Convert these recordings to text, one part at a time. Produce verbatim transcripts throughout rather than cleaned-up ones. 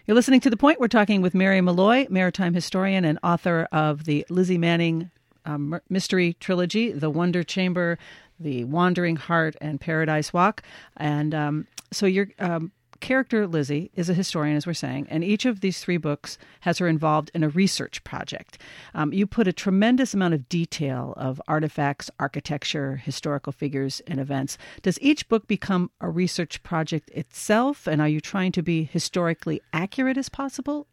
You're listening to The Point. We're talking with Mary Molloy, maritime historian and author of the Lizzie Manning um, mystery trilogy, The Wonder Chamber, The Wandering Heart, and Paradise Walk. And um, so your um, character, Lizzie, is a historian, as we're saying, and each of these three books has her involved in a research project. Um, you put a tremendous amount of detail of artifacts, architecture, historical figures, and events. Does each book become a research project itself, and are you trying to be historically accurate as possible?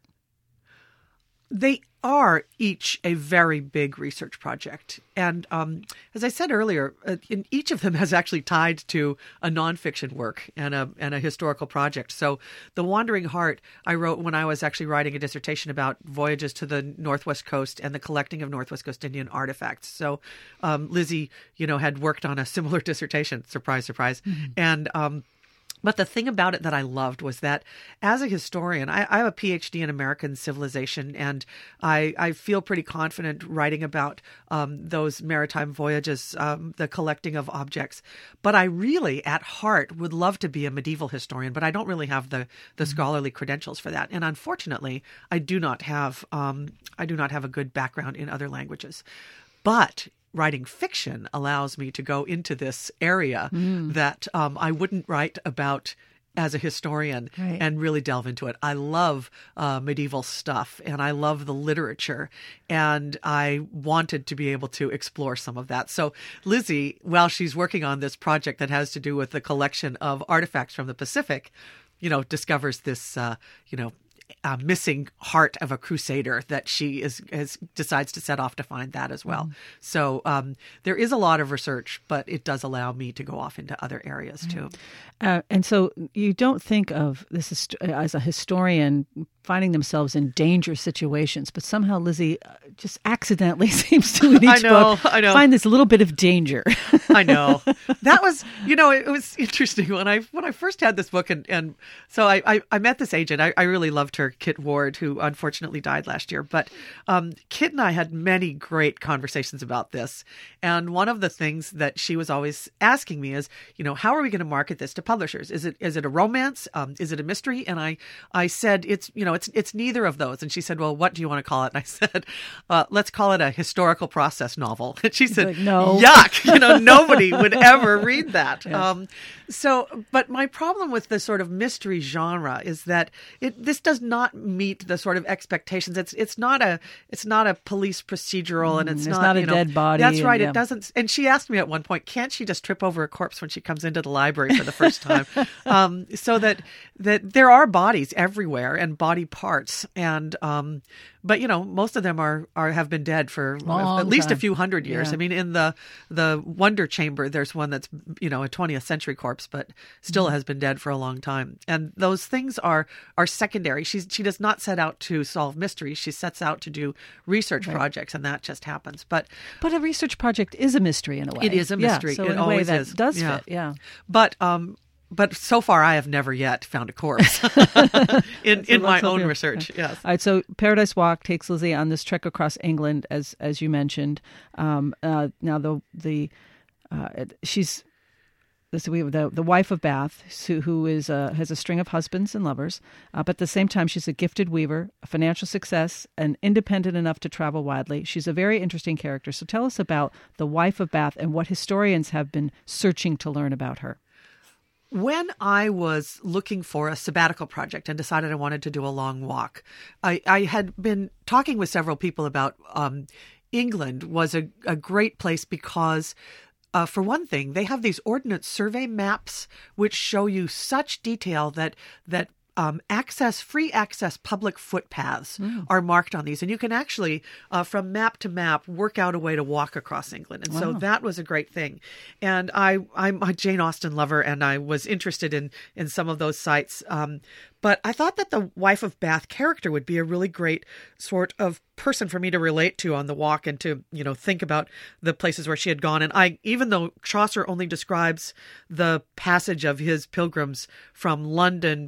They are each a very big research project. And um, as I said earlier, uh, in each of them has actually tied to a nonfiction work and a and a historical project. So The Wandering Heart, I wrote when I was actually writing a dissertation about voyages to the Northwest Coast and the collecting of Northwest Coast Indian artifacts. So um, Lizzie, you know, had worked on a similar dissertation. Surprise, surprise. Mm-hmm. And um But the thing about it that I loved was that as a historian, I, I have a P H D in American civilization, and I, I feel pretty confident writing about um, those maritime voyages, um, the collecting of objects. But I really, at heart, would love to be a medieval historian, but I don't really have the, the mm-hmm. scholarly credentials for that. And unfortunately, I do not have um, I do not have a good background in other languages. But writing fiction allows me to go into this area mm. that um, I wouldn't write about as a historian right. and really delve into it. I love uh, medieval stuff, and I love the literature, and I wanted to be able to explore some of that. So Lizzie, while she's working on this project that has to do with the collection of artifacts from the Pacific, you know, discovers this, uh, you know, Uh, missing heart of a crusader that she is, is decides to set off to find that as well. Mm. So um, there is a lot of research, but it does allow me to go off into other areas too. Uh, and so you don't think of this as, as a historian finding themselves in dangerous situations, but somehow Lizzie just accidentally seems to, in each I know, book, I know. find this little bit of danger. I know. That was, you know, it was interesting when I when I first had this book, and, and so I, I, I met this agent. I, I really loved her, Kit Ward, who unfortunately died last year. But um, Kit and I had many great conversations about this. And one of the things that she was always asking me is, you know, how are we going to market this to publishers? Is it is it a romance? Um, is it a mystery? And I, I said, it's, you know, it's it's neither of those. And she said, well, what do you want to call it? And I said, uh, let's call it a historical process novel. And she said, like, no. Yuck. You know, nobody would ever read that. Yeah. Um, so, but my problem with the sort of mystery genre is that it this does not meet the sort of expectations. It's it's not a it's not a police procedural, and it's mm, not, not a you know, dead body. That's right. And, yeah. It doesn't. And she asked me at one point, can't she just trip over a corpse when she comes into the library for the first time? um, so that that there are bodies everywhere and body parts, and um, but you know, most of them are are have been dead for Long at least time. a few hundred years. Yeah. I mean, in the the Wonder Chamber, there's one that's, you know, a twentieth century corpse, but still mm-hmm. has been dead for a long time. And those things are are secondary. She's she does not set out to solve mysteries. She sets out to do research right. projects, and that just happens. But but a research project is a mystery in a way. It is a mystery. Yeah, so it in a always way that is. does yeah. fit. Yeah. But um. But so far, I have never yet found a corpse in, so in my so own good. research. Yeah. Yes. All right. So Paradise Walk takes Lizzie on this trek across England, as as you mentioned. Um, uh, now the the uh, she's this we have the the wife of Bath, who, who is uh, has a string of husbands and lovers, uh, but at the same time she's a gifted weaver, a financial success, and independent enough to travel widely. She's a very interesting character. So tell us about the wife of Bath and what historians have been searching to learn about her. When I was looking for a sabbatical project and decided I wanted to do a long walk, I, I had been talking with several people about um, England was a, a great place because, uh, for one thing, they have these ordnance survey maps which show you such detail that that Um, access, free access public footpaths mm. are marked on these. And you can actually, uh, from map to map, work out a way to walk across England. And wow. so that was a great thing. And I, I'm a Jane Austen lover, and I was interested in, in some of those sites. Um, but I thought that the wife of Bath character would be a really great sort of person for me to relate to on the walk and to, you know, think about the places where she had gone. And I, even though Chaucer only describes the passage of his pilgrims from London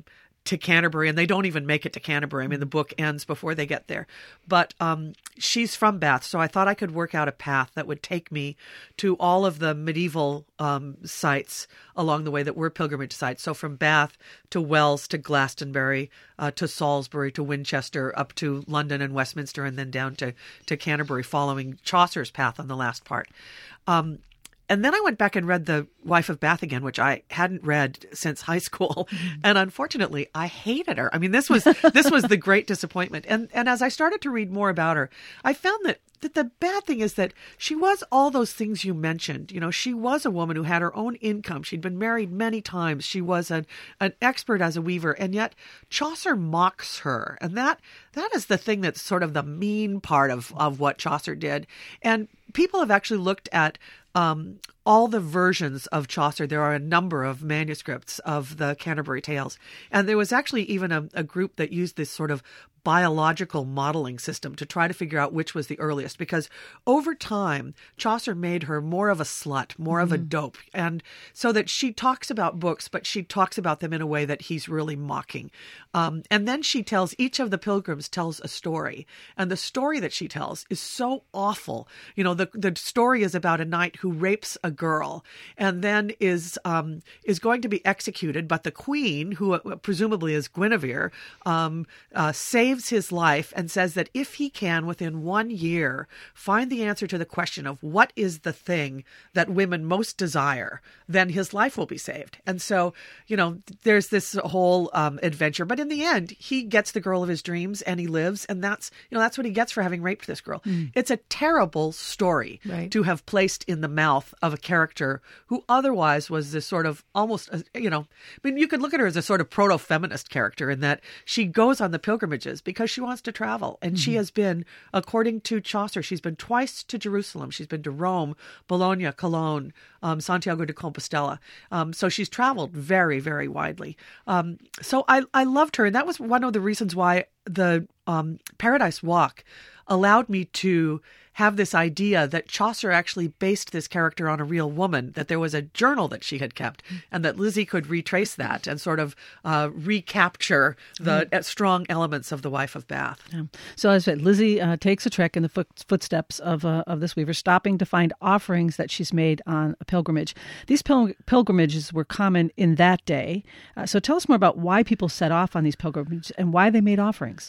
to Canterbury, and they don't even make it to Canterbury. I mean, the book ends before they get there. But um, she's from Bath, so I thought I could work out a path that would take me to all of the medieval um, sites along the way that were pilgrimage sites. So from Bath to Wells to Glastonbury uh, to Salisbury to Winchester, up to London and Westminster, and then down to, to Canterbury, following Chaucer's path on the last part. Um, And then I went back and read The Wife of Bath again, which I hadn't read since high school. Mm-hmm. And unfortunately, I hated her. I mean, this was this was the great disappointment. And and as I started to read more about her, I found that, that the bad thing is that she was all those things you mentioned. You know, she was a woman who had her own income. She'd been married many times. She was an, an expert as a weaver. And yet Chaucer mocks her. And that that is the thing that's sort of the mean part of, of what Chaucer did. And people have actually looked at Um, all the versions of Chaucer. There are a number of manuscripts of the Canterbury Tales. And there was actually even a, a group that used this sort of biological modeling system to try to figure out which was the earliest, because over time, Chaucer made her more of a slut, more mm-hmm. of a dope. And so that she talks about books, but she talks about them in a way that he's really mocking. Um, and then she tells, each of the pilgrims tells a story. And the story that she tells is so awful. You know, the, the story is about a knight who rapes a girl and then is, um, is going to be executed. But the queen, who uh, presumably is Guinevere, um, uh, saves his life and says that if he can, within one year, find the answer to the question of what is the thing that women most desire, then his life will be saved. And so, you know, there's this whole um, adventure. But in the end, he gets the girl of his dreams and he lives. And that's, you know, that's what he gets for having raped this girl. Mm. It's a terrible story right. to have placed in the mouth of a character who otherwise was this sort of almost, you know, I mean, you could look at her as a sort of proto-feminist character in that she goes on the pilgrimages because she wants to travel. And mm-hmm. she has been, according to Chaucer, she's been twice to Jerusalem. She's been to Rome, Bologna, Cologne, um, Santiago de Compostela. Um, so she's traveled very, very widely. Um, so I, I loved her. And that was one of the reasons why the um, Paradise Walk allowed me to have this idea that Chaucer actually based this character on a real woman, that there was a journal that she had kept, and that Lizzie could retrace that and sort of uh, recapture the mm. strong elements of The Wife of Bath. Yeah. So as I said, Lizzie uh, takes a trek in the foot, footsteps of uh, of this weaver, stopping to find offerings that she's made on a pilgrimage. These pil- pilgrimages were common in that day. Uh, so tell us more about why people set off on these pilgrimages and why they made offerings.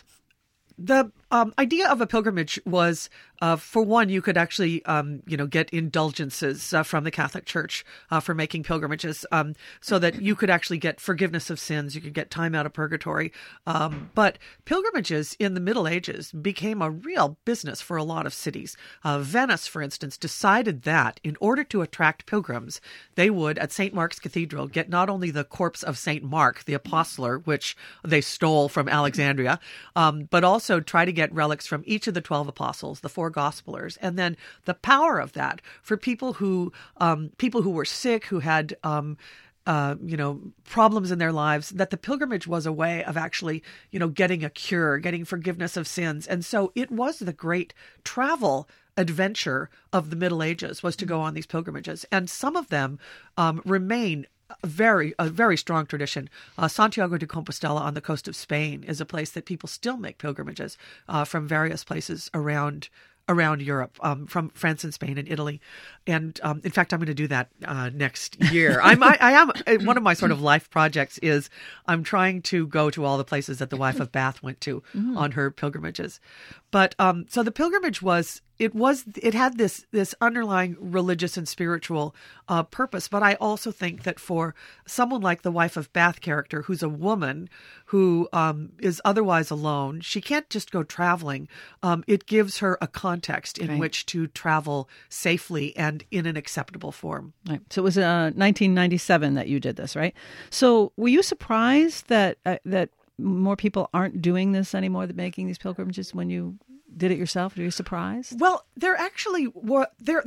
The um, idea of a pilgrimage was, uh, for one, you could actually, um, you know, get indulgences uh, from the Catholic Church uh, for making pilgrimages, um, so that you could actually get forgiveness of sins. You could get time out of purgatory. Um, but pilgrimages in the Middle Ages became a real business for a lot of cities. Uh, Venice, for instance, decided that in order to attract pilgrims, they would, at Saint Mark's Cathedral, get not only the corpse of Saint Mark, the apostler, which they stole from Alexandria, um, but also Also try to get relics from each of the twelve apostles, the four gospelers, and then the power of that for people who um, people who were sick, who had um, uh, you know problems in their lives, that the pilgrimage was a way of actually you know getting a cure, getting forgiveness of sins, and so it was the great travel adventure of the Middle Ages, was to go on these pilgrimages, and some of them um, remain. A very, a very strong tradition. Uh, Santiago de Compostela on the coast of Spain is a place that people still make pilgrimages uh, from various places around around Europe, um, from France and Spain and Italy. And um, in fact, I'm going to do that uh, next year. I'm, I, I am, one of my sort of life projects is I'm trying to go to all the places that the Wife of Bath went to mm-hmm. on her pilgrimages. But um, so the pilgrimage was, it was, it had this, this underlying religious and spiritual uh, purpose. But I also think that for someone like the Wife of Bath character, who's a woman who um, is otherwise alone, she can't just go traveling. Um, it gives her a context in right. which to travel safely and in an acceptable form. Right. So it was uh, nineteen ninety-seven that you did this, right? So were you surprised that uh, that more people aren't doing this anymore, that making these pilgrimages when you did it yourself? Were you surprised? Well, there actually were there there.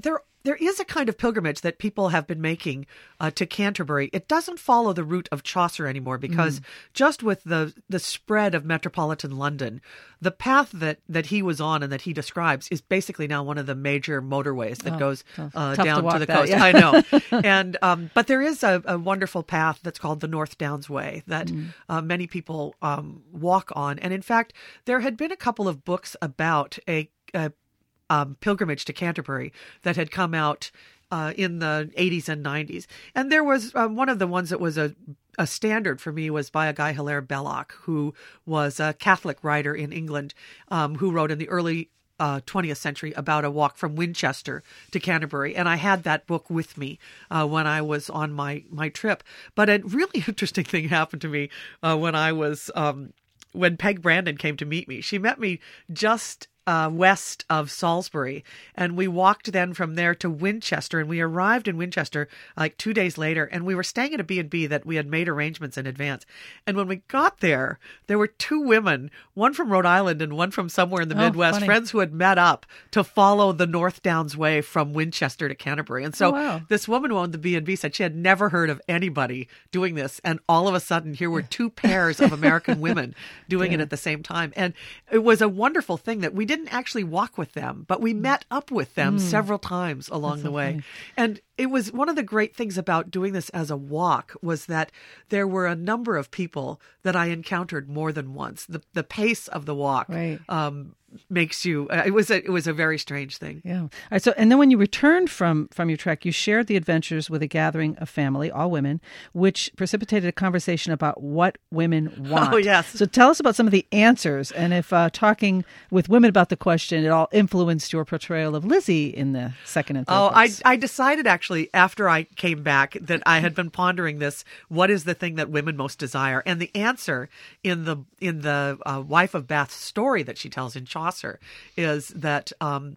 there is a kind of pilgrimage that people have been making uh, to Canterbury. It doesn't follow the route of Chaucer anymore because mm. just with the the spread of metropolitan London, the path that, that he was on and that he describes is basically now one of the major motorways that oh, goes uh, down to, to the that, coast. Yeah. I know. and um, But there is a, a wonderful path that's called the North Downs Way that mm. uh, many people um, walk on. And in fact, there had been a couple of books about a, a um, pilgrimage to Canterbury that had come out uh, in the eighties and nineties. And there was um, one of the ones that was a A standard for me was by a guy, Hilaire Belloc, who was a Catholic writer in England, um, who wrote in the early uh, twentieth century about a walk from Winchester to Canterbury. And I had that book with me uh, when I was on my, my trip. But a really interesting thing happened to me uh, when I was, um, when Peg Brandon came to meet me. She met me just Uh, west of Salisbury. And we walked then from there to Winchester. And we arrived in Winchester like two days later. And we were staying at a B and B that we had made arrangements in advance. And when we got there, there were two women, one from Rhode Island and one from somewhere in the oh, Midwest, funny. friends who had met up to follow the North Downs Way from Winchester to Canterbury. And so oh, wow. this woman who owned the B and B said she had never heard of anybody doing this. And all of a sudden, here were two pairs of American women doing yeah. it at the same time. And it was a wonderful thing that we didn't actually walk with them, but we met up with them mm. several times along That's the so way. funny. And it was one of the great things about doing this as a walk was that there were a number of people that I encountered more than once. The the pace of the walk right. um, makes you. Uh, it was a it was a very strange thing. Yeah. All right. So, and then when you returned from from your trek, you shared the adventures with a gathering of family, all women, which precipitated a conversation about what women want. Oh yes. So, tell us about some of the answers, and if uh, talking with women about the question, it all influenced your portrayal of Lizzie in the second and third Oh, books. I I decided actually after I came back that I had been pondering this. What is the thing that women most desire? And the answer in the in the uh, Wife of Bath story that she tells in Chaucer is that um,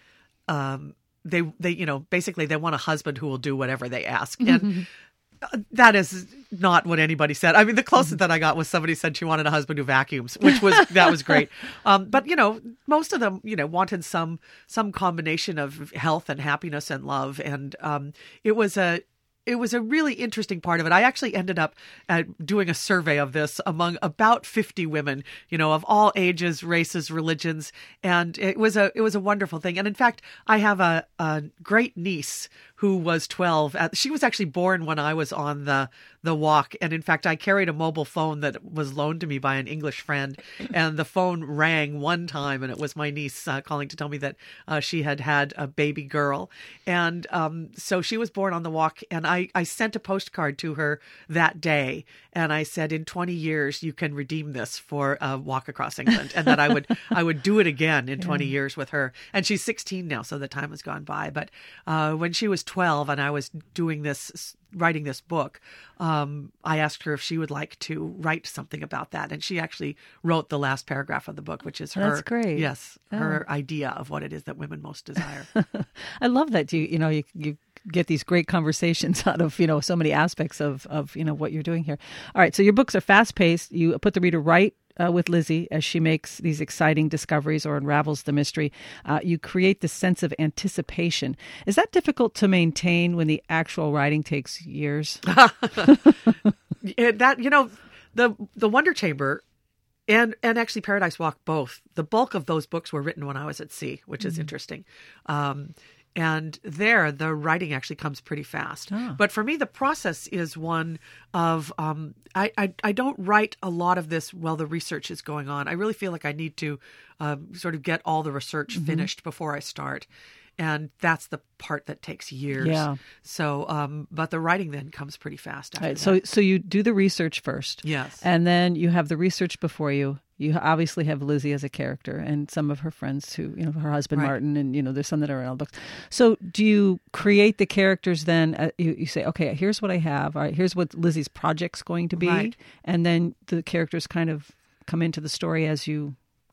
um, they they you know basically they want a husband who will do whatever they ask. And that is not what anybody said. I mean, the closest that I got was somebody said she wanted a husband who vacuums, which was, that was great. Um, but, you know, most of them, you know, wanted some, some combination of health and happiness and love. And um, it was a, it was a really interesting part of it. I actually ended up uh, doing a survey of this among about fifty women, you know, of all ages, races, religions. And it was a, it was a wonderful thing. And in fact, I have a, a great niece who was twelve. She was actually born when I was on the, the walk. And in fact, I carried a mobile phone that was loaned to me by an English friend. And the phone rang one time, and it was my niece uh, calling to tell me that uh, she had had a baby girl. And um, so she was born on the walk. And I, I sent a postcard to her that day. And I said, in twenty years, you can redeem this for a walk across England. And that I would I would do it again in twenty yeah. years with her. And she's sixteen now, so the time has gone by. But uh, when she was twelve and I was doing this, writing this book, um, I asked her if she would like to write something about that. And she actually wrote the last paragraph of the book, which is her, That's great. yes, oh. her idea of what it is that women most desire. I love that you, you know, you, you get these great conversations out of, you know, so many aspects of, of, you know, what you're doing here. All right. So your books are fast paced. You put the reader right Uh, with Lizzie as she makes these exciting discoveries or unravels the mystery. Uh, you create this sense of anticipation. Is that difficult to maintain when the actual writing takes years? That, you know, the the Wonder Chamber and and actually Paradise Walk, both, the bulk of those books were written when I was at sea, which is mm-hmm. interesting. Um, and there, the writing actually comes pretty fast. Oh. But for me, the process is one of, um, I, I, I don't write a lot of this while the research is going on. I really feel like I need to um, sort of get all the research mm-hmm. finished before I start. And that's the part that takes years. Yeah. So, um, but the writing then comes pretty fast after right, that. So, so you do the research first. Yes. And then you have the research before you. You obviously have Lizzie as a character and some of her friends who, you know, her husband, right. Martin, and, you know, there's some that are in all the books. So do you create the characters then? Uh, you, you say, okay, here's what I have. All right, here's what Lizzie's project's going to be. Right. And then the characters kind of come into the story as you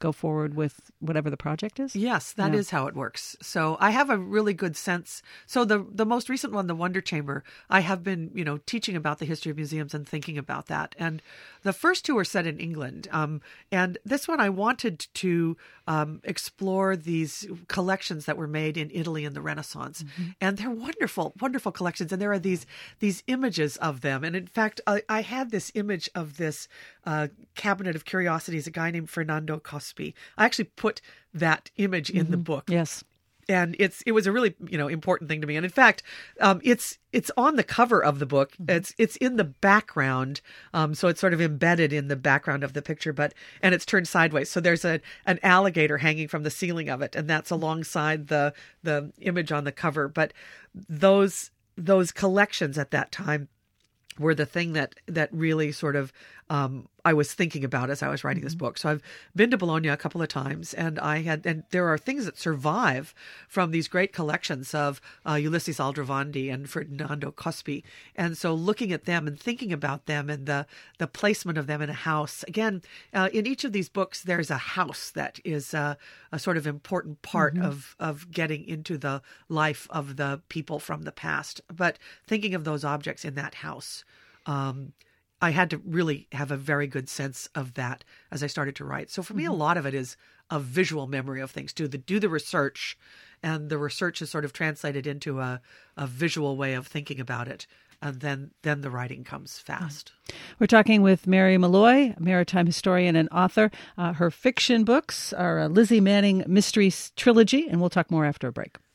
go forward with whatever the project is? Yes, that Yeah. is how it works. So I have a really good sense. So the the most recent one, the Wonder Chamber, I have been, you know, teaching about the history of museums and thinking about that. And the first two are set in England. Um, and this one I wanted to um, explore these collections that were made in Italy in the Renaissance. Mm-hmm. And they're wonderful, wonderful collections. And there are these these images of them. And in fact, I, I had this image of this uh, cabinet of curiosities, a guy named Fernando Cospi. I actually put that image in mm-hmm. the book. Yes. And it's it was a really, you know, important thing to me. And in fact, um, it's it's on the cover of the book. Mm-hmm. It's it's in the background, um, so it's sort of embedded in the background of the picture. But and it's turned sideways, so there's a an alligator hanging from the ceiling of it, and that's alongside the the image on the cover. But those those collections at that time were the thing that that really sort of um, I was thinking about as I was writing this book. So I've been to Bologna a couple of times, and I had, and there are things that survive from these great collections of uh, Ulysses Aldrovandi and Ferdinando Cospi. And so looking at them and thinking about them and the the placement of them in a house. Again, uh, in each of these books, there's a house that is uh, a sort of important part mm-hmm. of of getting into the life of the people from the past. But thinking of those objects in that house. Um, I had to really have a very good sense of that as I started to write. So for me, mm-hmm. a lot of it is a visual memory of things. Do the do the research, and the research is sort of translated into a, a visual way of thinking about it. And then, then the writing comes fast. We're talking with Mary Molloy, maritime historian and author. Uh, her fiction books are a Lizzie Manning Mystery Trilogy, and we'll talk more after a break.